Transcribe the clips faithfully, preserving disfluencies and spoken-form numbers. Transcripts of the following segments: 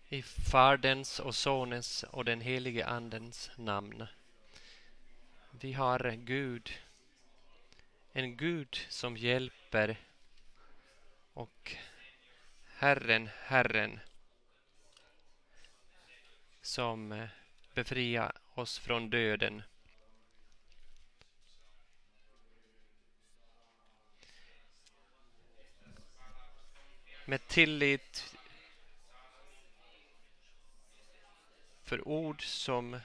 I Faderns och Sonens och den helige Andens namn. Vi har Gud, en Gud som hjälper, och Herren, Herren som befriar oss från döden. Med tillit för ord som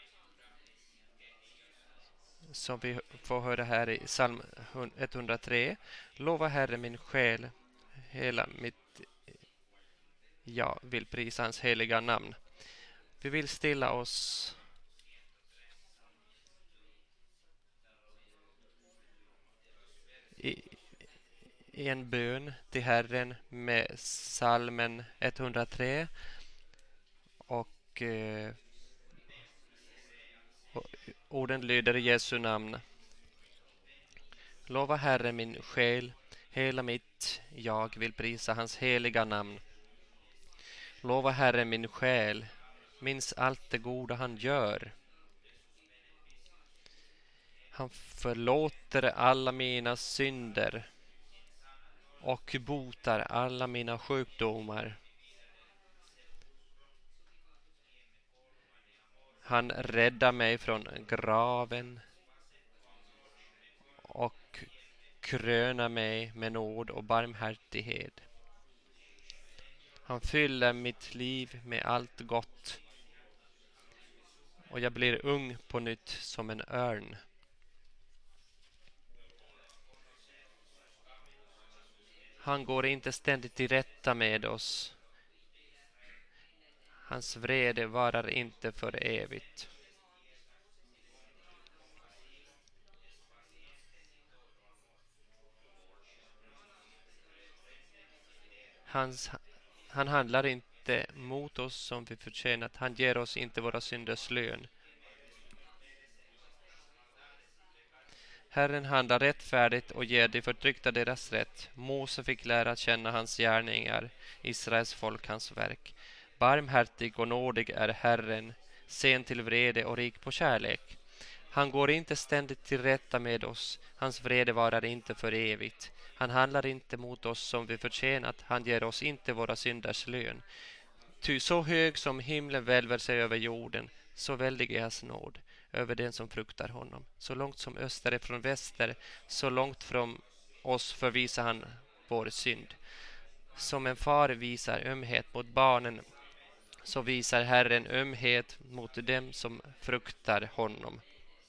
som vi får höra här i psalm etthundratre. Lova Herre min själ, hela mitt jag vill prisa hans heliga namn. Vi vill stilla oss i, i en bön till Herren med psalmen etthundratre, och, eh, och orden lyder i Jesu namn. Lova Herre min själ, hela mitt jag vill prisa hans heliga namn. Lova Herre min själ, minns allt det goda han gör. Han förlåter alla mina synder och botar alla mina sjukdomar. Han räddar mig från graven och krönar mig med nåd och barmhärtighet. Han fyller mitt liv med allt gott, och jag blir ung på nytt som en örn. Han går inte ständigt till rätta med oss. Hans vrede varar inte för evigt. Hans, han handlar inte mot oss som vi förtjänat. Han ger oss inte våra synders lön. Herren handlar rättfärdigt och ger de förtryckta deras rätt. Mose fick lära känna hans gärningar, Israels folk hans verk. Barmhärtig och nådig är Herren, sen till vrede och rik på kärlek. Han går inte ständigt till rätta med oss, hans vrede varar inte för evigt. Han handlar inte mot oss som vi förtjänat, han ger oss inte våra synders lön. Ty så hög som himlen välver sig över jorden, så väldig är hans nåd över den som fruktar honom. Så långt som öster är från väster, så långt från oss förvisar han vår synd. Som en far visar ömhet mot barnen, så visar Herren ömhet mot dem som fruktar honom.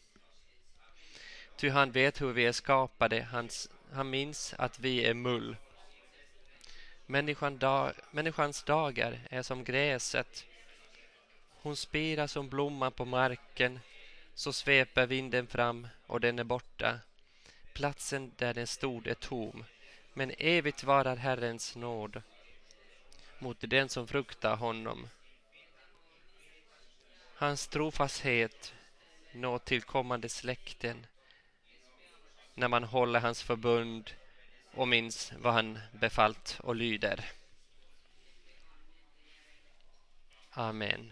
Ty han vet hur vi är skapade, hans, han minns att vi är mull. Människan dag, människans dagar är som gräset. Hon spirar som blomman på marken, så sveper vinden fram och den är borta. Platsen där den stod är tom, men evigt varar Herrens nåd mot den som fruktar honom. Hans trofasthet når till kommande släkten, när man håller hans förbund och minns vad han befallt och lyder. Amen.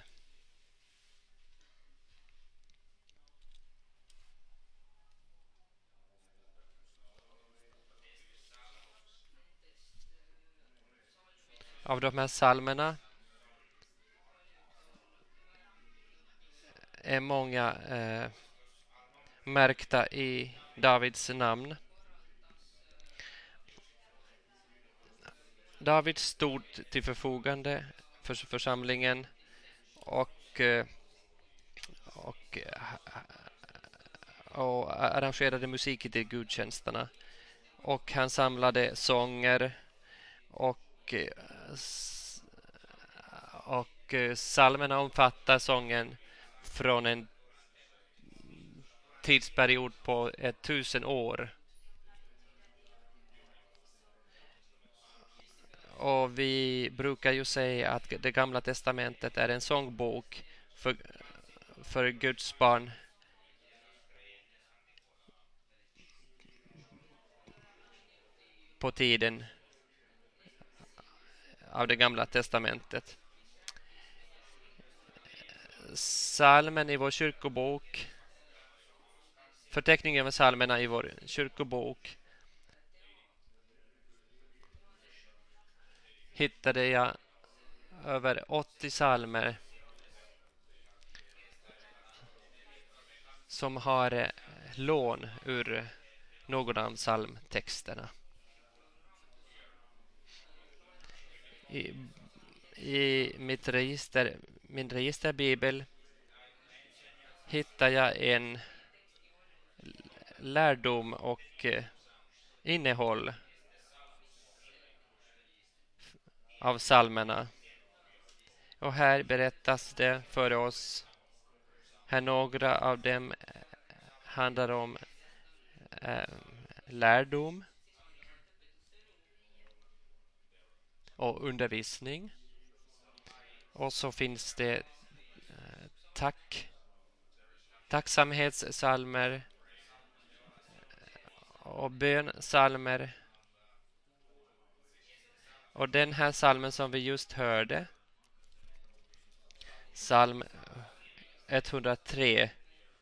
Av de här psalmerna är många eh, märkta i Davids namn. David stod till förfogande för församlingen och, eh, och, och arrangerade musik till gudstjänsterna. Och han samlade sånger och, och psalmerna omfattar sången från en tidsperiod på ett tusen år. Och vi brukar ju säga att det gamla testamentet är en sångbok för, för Guds barn. På tiden av det gamla testamentet. Salmen i vår kyrkobok, förteckningen över salmerna i vår kyrkobok, hittade jag över åttio salmer som har eh, lån ur någon av psalmtexterna. I, i mitt register, min registerbibel hittar jag en lärdom och eh, innehåll av psalmerna. Och här berättas det för oss. Här några av dem handlar om eh, lärdom och undervisning. Och så finns det eh, tack, tacksamhetssalmer och bönsalmer. Och den här salmen som vi just hörde, psalm etthundratre,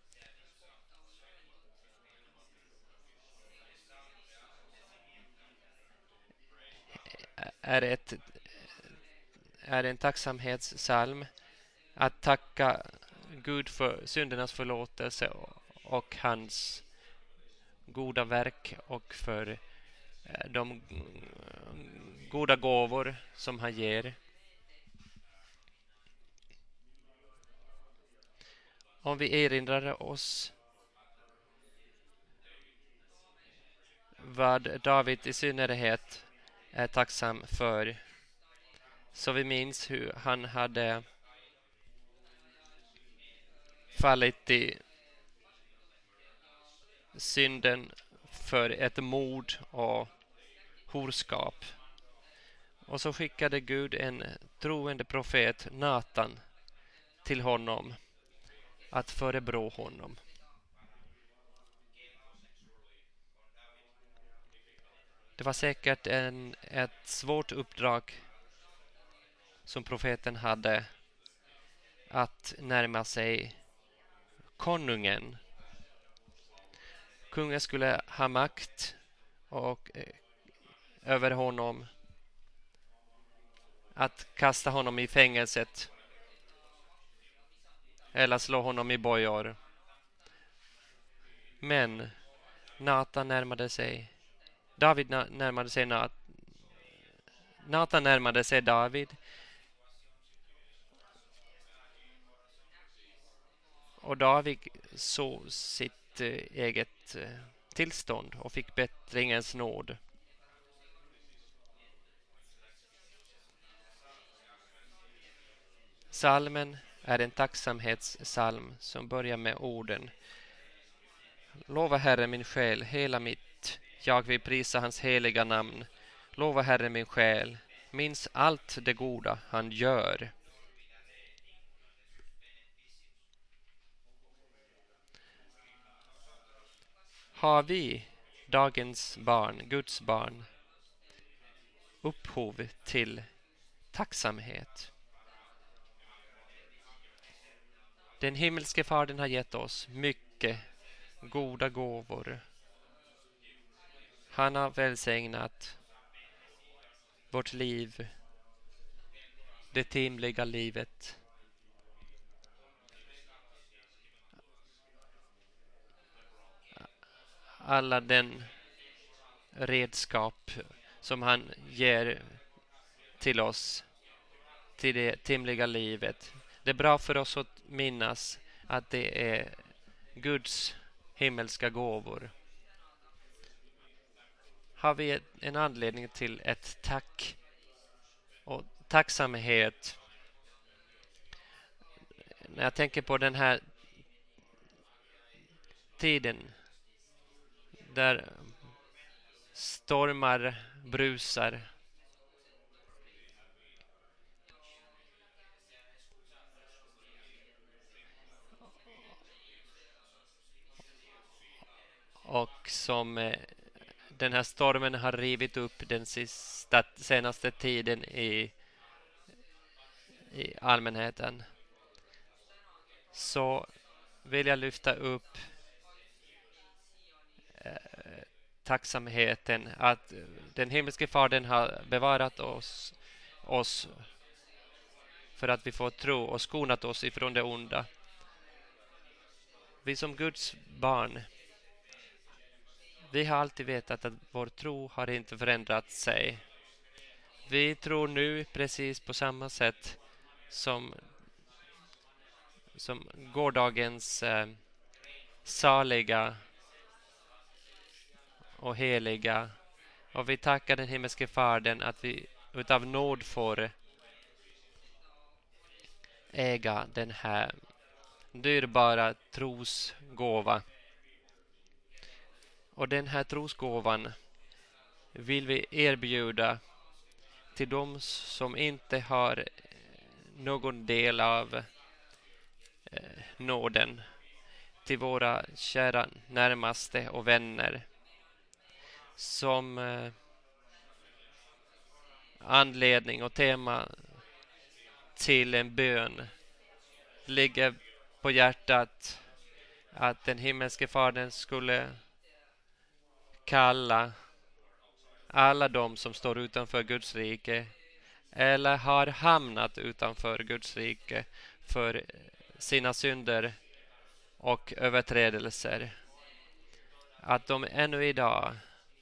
är, ett, är en tacksamhetssalm. Att tacka Gud för syndernas förlåtelse och hans goda verk och för de goda gåvor som han ger. Om vi erinrar oss vad David i synnerhet är tacksam för, så vi minns hur han hade fallit i synden för ett mord och horskap. Och så skickade Gud en troende profet, Natan, till honom att förebrå honom. Det var säkert en, ett svårt uppdrag som profeten hade, att närma sig konungen. Kungen skulle ha makt och eh, över honom, att kasta honom i fängelset eller slå honom i bojor. Men Natan närmade sig David närmade sig Nat, Natan närmade sig David, och David såg sitt eh, eget eh, tillstånd och fick bättringens nåd. Salmen är en tacksamhetssalm som börjar med orden: Lova Herre min själ, hela mitt, jag vill prisa hans heliga namn. Lova Herre min själ, minns allt det goda han gör. Har vi, dagens barn, Guds barn, upphov till tacksamhet? Den himmelske Fadern har gett oss mycket goda gåvor. Han har välsignat vårt liv, det timliga livet. Alla den redskap som han ger till oss, till det timliga livet. Det är bra för oss att minnas att det är Guds himmelska gåvor. Har vi en anledning till ett tack och tacksamhet? När jag tänker på den här tiden där stormar brusar, och som eh, den här stormen har rivit upp den sista, senaste tiden i, i allmänheten. så vill jag lyfta upp eh, tacksamheten att den himmelske Fadern har bevarat oss, oss för att vi får tro och skonat oss ifrån det onda. Vi som Guds barn, vi har alltid vetat att vår tro har inte förändrat sig. Vi tror nu precis på samma sätt som, som gårdagens eh, saliga och heliga. Och vi tackar den himmelske Fadern att vi utav nåd får äga den här dyrbara trosgåva. Och den här trosgåvan vill vi erbjuda till dem som inte har någon del av eh, nåden, till våra kära närmaste och vänner som eh, anledning och tema till en bön ligger på hjärtat att den himmelske Fadern skulle kalla alla de som står utanför Guds rike eller har hamnat utanför Guds rike för sina synder och överträdelser, att de ännu idag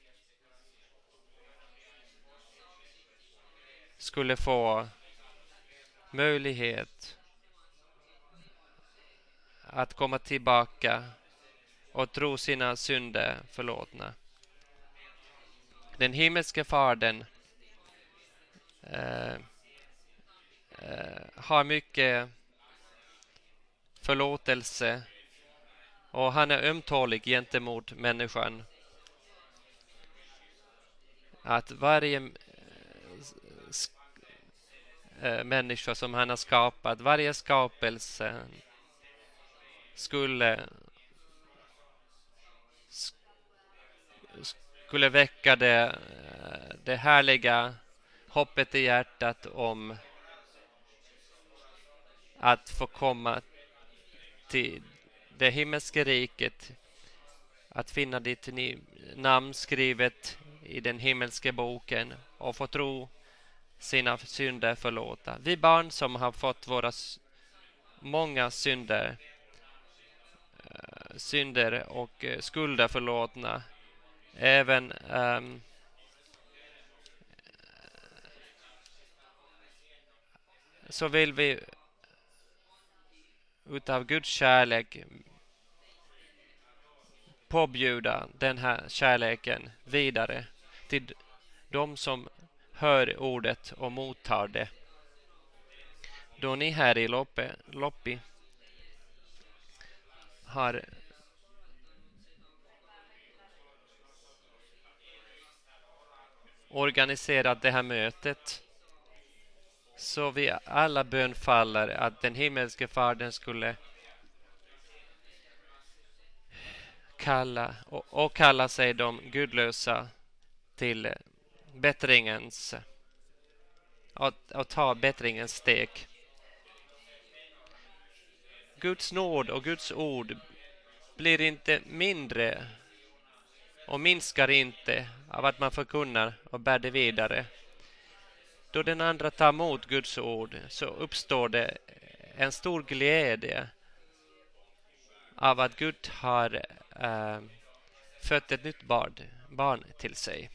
skulle få möjlighet att komma tillbaka och tro sina synder förlåtna. Den himmelske Fadern eh, eh, har mycket förlåtelse och han är ömtålig gentemot människan. Att varje äh, människa som han har skapat, varje skapelse skulle skulle väcka det, det härliga hoppet i hjärtat om att få komma till det himmelska riket, att finna ditt namn skrivet i den himmelska boken och få tro sina synder förlåta. Vi barn som har fått våra många synder synder och skulder förlåtna, även um, så vill vi utav Guds kärlek påbjuda den här kärleken vidare till de som hör ordet och mottar det. Då ni här i Loppe, Loppi har organiserat det här mötet, så vi alla bönfaller att den himmelske Fadern skulle kalla och, och kalla sig de gudlösa till bättringens och, och ta bättringens steg. Guds nåd och Guds ord blir inte mindre och minskar inte av att man förkunnar och bär det vidare. Då den andra tar emot Guds ord så uppstår det en stor glädje av att Gud har äh, fött ett nytt barn, barn till sig.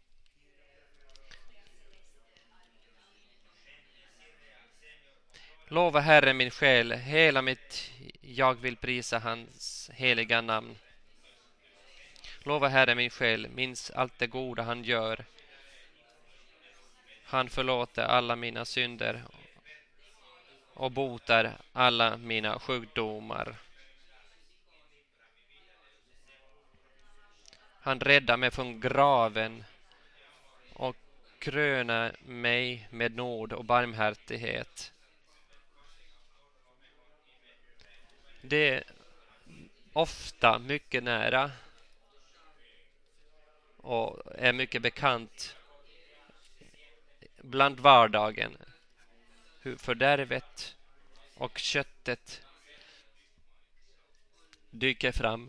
Lova Herre min själ, hela mitt jag vill prisa hans heliga namn. Lova Herre min själ, minns allt det goda han gör. Han förlåter alla mina synder och botar alla mina sjukdomar. Han räddar mig från graven och krönar mig med nåd och barmhärtighet. Det är ofta mycket nära och är mycket bekant bland vardagen hur fördärvet och köttet dyker fram.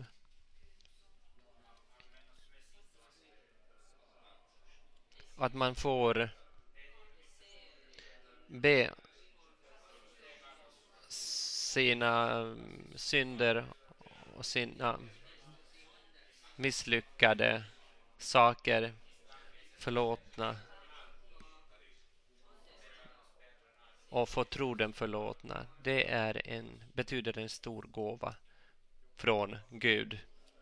Att man får be sina synder och sina misslyckade saker förlåtna och få tro dem förlåtna. Det är en, betyder en stor gåva från Gud.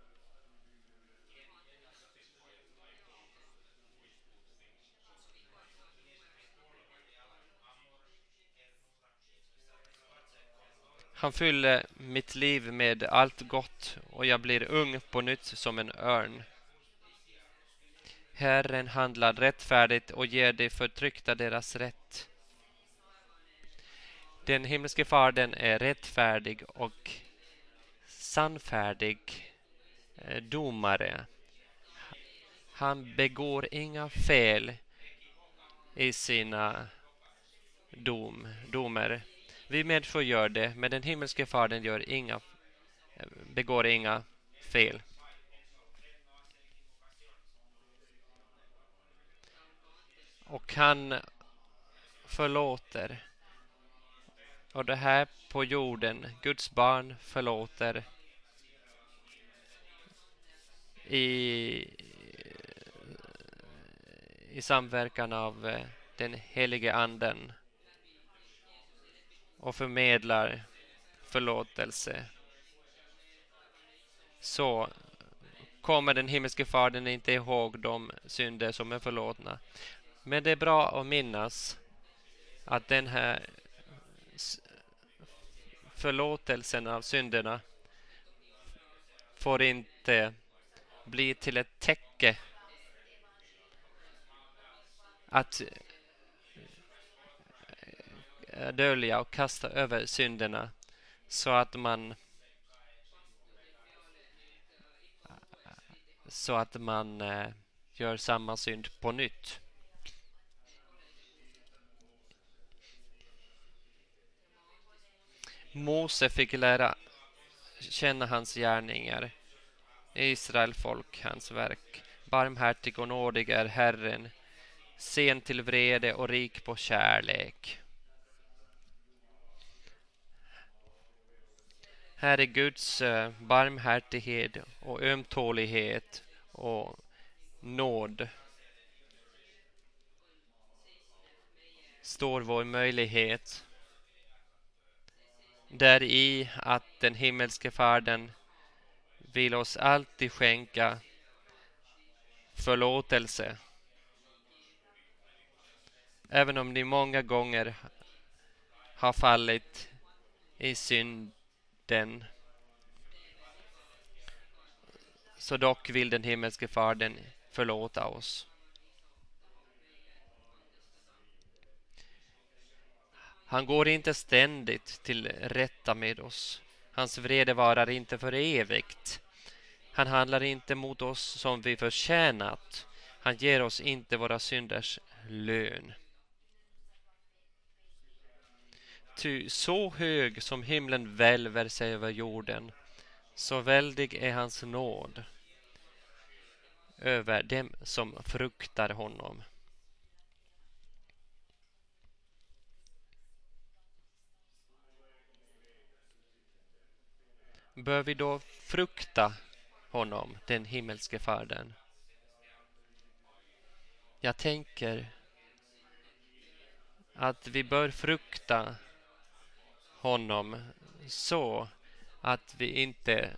Han fyller mitt liv med allt gott och jag blir ung på nytt som en örn. Herren handlar rättfärdigt och ger de förtryckta deras rätt. Den himmelske fadern är rättfärdig och sannfärdig domare. Han begår inga fel i sina dom, domer. Vi människor gör det, men den himmelske fadern gör inga, begår inga fel. Och han förlåter. Och det här på jorden, Guds barn förlåter i, i samverkan av den helige anden och förmedlar förlåtelse. Så kommer den himmelske fadern inte ihåg de synder som är förlåtna. Men det är bra att minnas att den här förlåtelsen av synderna får inte bli till ett täcke att dölja och kasta över synderna så att man så att man eh, gör samma synd på nytt. Mose fick lära känna hans gärningar. Israel folk hans verk. Barmhärtig och nådig är Herren, sen till vrede och rik på kärlek. Här är Guds barmhärtighet och ömtålighet och nåd. Står vår möjlighet där i att den himmelske fadern vill oss alltid skänka förlåtelse. Även om ni många gånger har fallit i synden, så dock vill den himmelske fadern förlåta oss. Han går inte ständigt till rätta med oss. Hans vrede varar inte för evigt. Han handlar inte mot oss som vi förtjänat. Han ger oss inte våra synders lön. Ty så hög som himlen välver sig över jorden, så väldig är hans nåd över dem som fruktar honom. Bör vi då frukta honom, den himmelske fadern? Jag tänker att vi bör frukta honom så att vi inte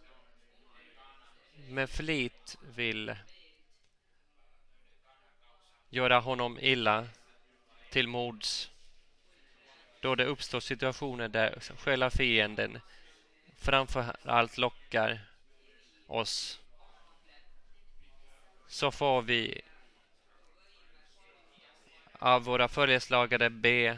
med flit vill göra honom illa till mods, då det uppstår situationer där själva fienden framför allt lockar oss. Så får vi av våra följeslagare be: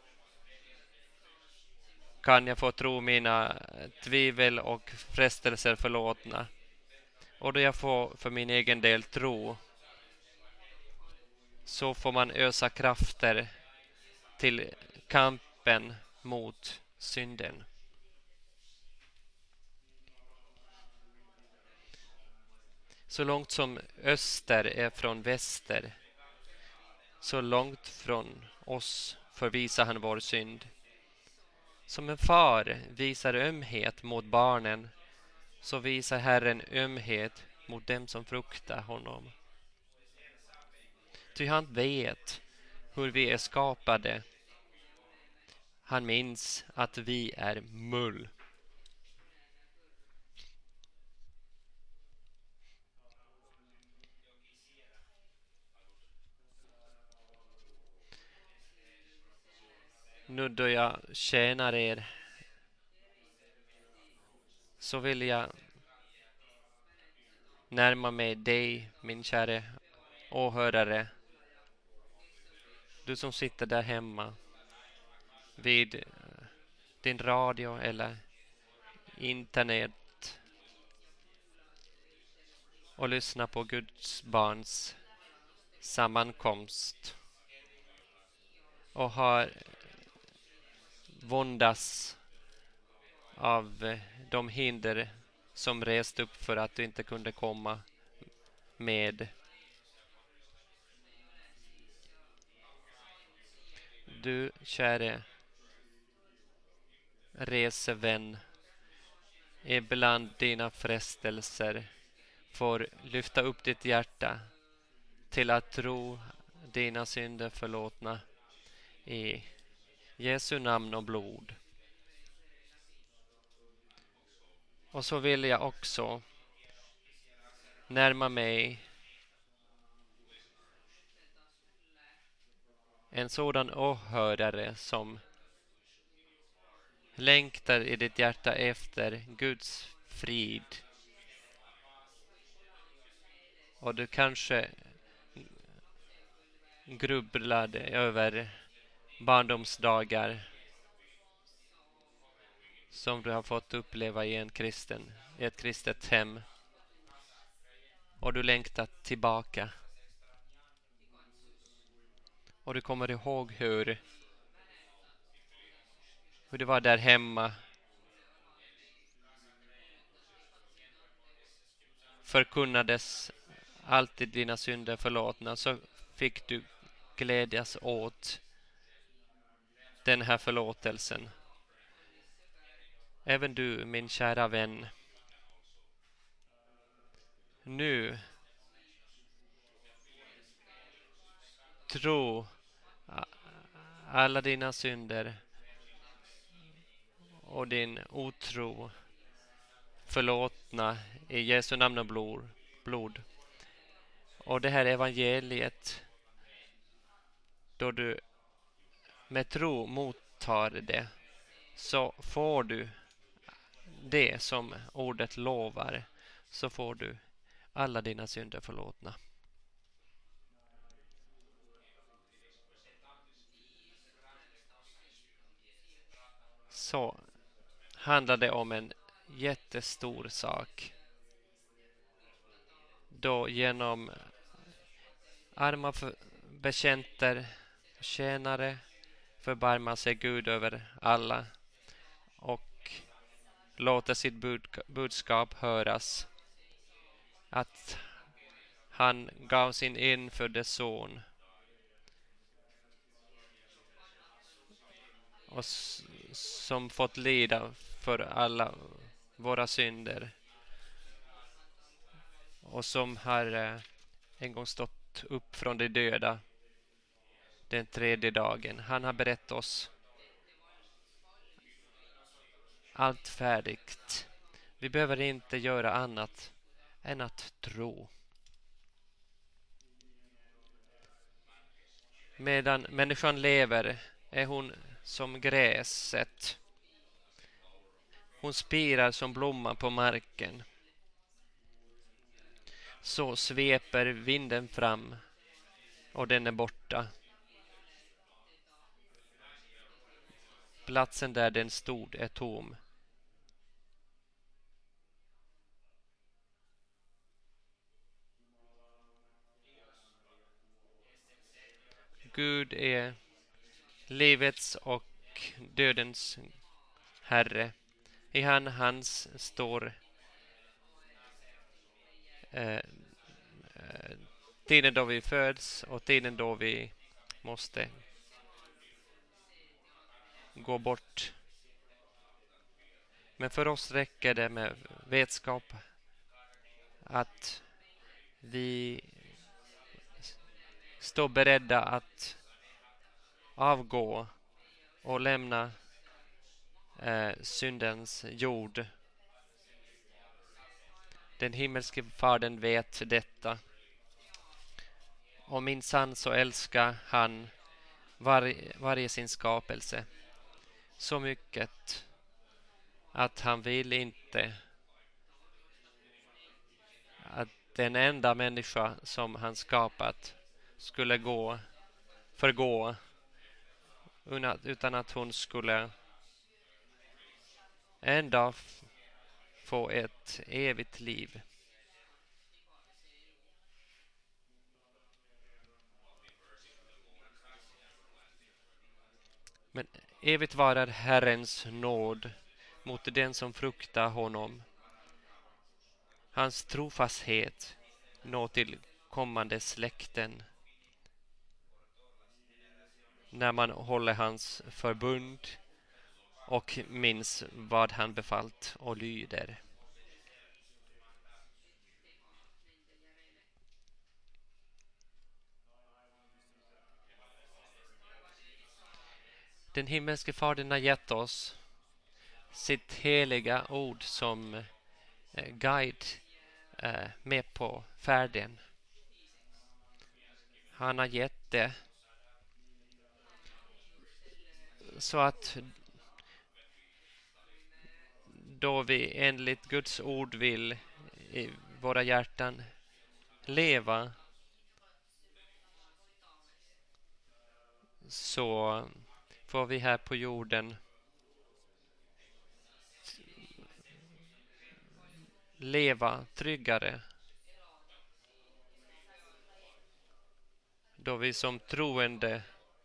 kan jag få tro mina tvivel och frestelser förlåtna? Och då jag får för min egen del tro, så får man ösa krafter till kampen mot synden. Så långt som öster är från väster, så långt från oss förvisar han vår synd. Som en far visar ömhet mot barnen, så visar Herren ömhet mot dem som fruktar honom. Ty han vet hur vi är skapade. Han minns att vi är mull. Nu då jag tjänar er, så vill jag närma mig dig, min käre åhörare. Du som sitter där hemma vid din radio eller internet och lyssnar på Guds barns sammankomst och har våndas av de hinder som rest upp för att du inte kunde komma med. Du, käre resevän, ibland dina frestelser får lyfta upp ditt hjärta till att tro dina synder förlåtna i Jesu namn och blod. Och så vill jag också närma mig en sådan åhörare som längtar i ditt hjärta efter Guds frid. Och du kanske grubblade över barndomsdagar som du har fått uppleva i en kristen, i ett kristet hem. Och du längtar tillbaka. Och du kommer ihåg hur, hur det var där hemma. Förkunnades alltid dina synder förlåtna, så fick du glädjas åt den här förlåtelsen. Även du, min kära vän. Nu tro alla dina synder och din otro förlåtna i Jesu namn och blod. Och det här evangeliet, då du med tro mottar det, så får du det som ordet lovar, så får du alla dina synder förlåtna. Så handlar det om en jättestor sak. Då genom arma bekänter, tjänare, förbarmar sig Gud över alla och låter sitt bud, budskap höras. Att han gav sin enfödde son och som fått lida för alla våra synder och som har en gång stått upp från de döda den tredje dagen. Han har berättat oss allt färdigt. Vi behöver inte göra annat än att tro. Medan människan lever är hon som gräset. Hon spirar som blomman på marken. Så sveper vinden fram och den är borta. Platsen där den stod är tom. Gud är livets och dödens Herre. I han hans står eh, tiden då vi föds och tiden då vi måste gå bort. Men för oss räcker det med vetskap att vi står beredda att avgå och lämna eh, syndens jord. Den himmelske fadern vet detta. Och minsann så älskar han var, varje sin skapelse så mycket att han vill inte att den enda människa som han skapat skulle gå förgå utan att hon skulle en dag få ett evigt liv. Men evigt varar Herrens nåd mot den som fruktar honom. Hans trofasthet når till kommande släkten när man håller hans förbund och minns vad han befallt och lyder. Den himmelske fadern har gett oss sitt heliga ord som eh, guide eh, med på färden. Han har gett det så att då vi enligt Guds ord vill i våra hjärtan leva, så får vi här på jorden leva tryggare. Då vi som troende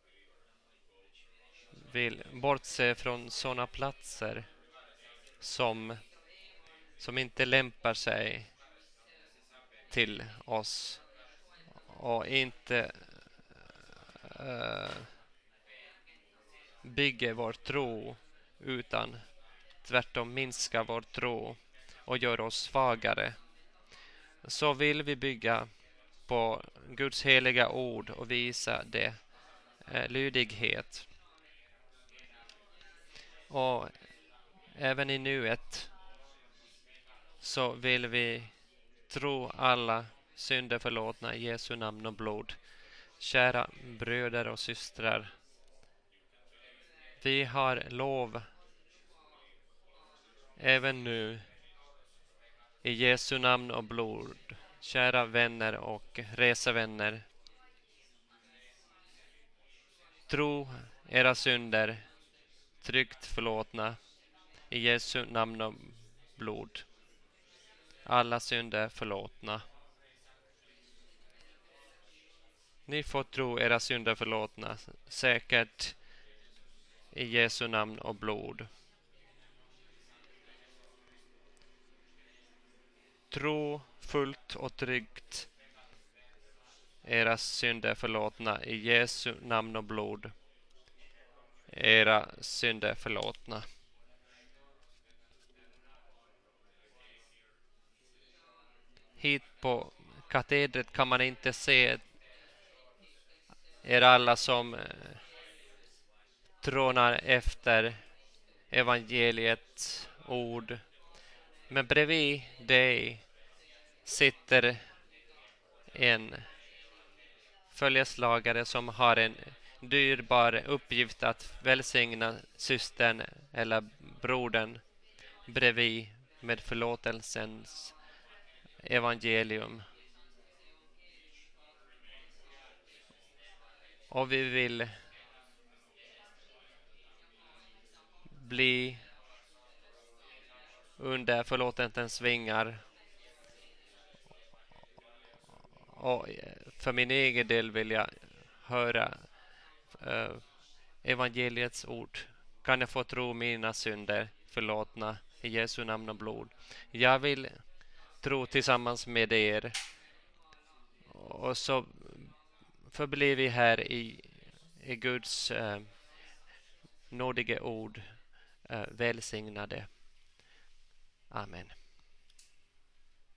vill bortse från sådana platser som, som inte lämpar sig till oss och inte uh, bygger vår tro utan tvärtom minskar vår tro och gör oss svagare. Så vill vi bygga på Guds heliga ord och visa det eh, lydighet. Och även i nuet så vill vi tro alla synder förlåtna i Jesu namn och blod. Kära bröder och systrar, vi har lov även nu i Jesu namn och blod, kära vänner och resevänner, tro era synder tryggt förlåtna i Jesu namn och blod. Alla synder förlåtna. Ni får tro era synder förlåtna, säkert i Jesu namn och blod. Tro fullt och tryggt era synder förlåtna i Jesu namn och blod. Era synder förlåtna. Hit på katedret kan man inte se er alla som eh, trånar efter evangeliets ord. Men bredvid dig sitter en följeslagare som har en dyrbar uppgift att välsigna systern eller brodern bredvid med förlåtelsens evangelium. Och vi vill bli under förlåtelsens vingar. Och för min egen del vill jag höra uh, evangeliets ord. Kan jag få tro mina synder förlåtna i Jesu namn och blod. Jag vill tro tillsammans med er och så förblir vi här i, i Guds eh, nådiga ord, eh, välsignade. Amen.